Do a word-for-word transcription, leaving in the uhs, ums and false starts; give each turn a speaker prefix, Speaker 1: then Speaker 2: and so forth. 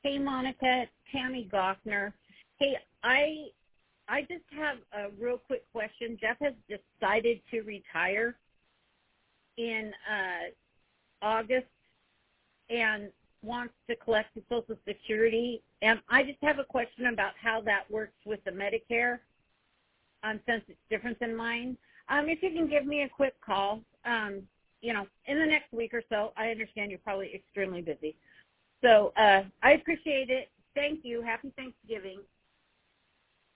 Speaker 1: Hey, Monica, Tammy Goffner. Hey, I I just have a real quick question. Jeff has decided to retire in uh, August and wants to collect the Social Security. And I just have a question about how that works with the Medicare, um, since it's different than mine. Um, if you can give me a quick call, um, you know, in the next week or so. I understand you're probably extremely busy. So uh, I appreciate it. Thank you. Happy Thanksgiving.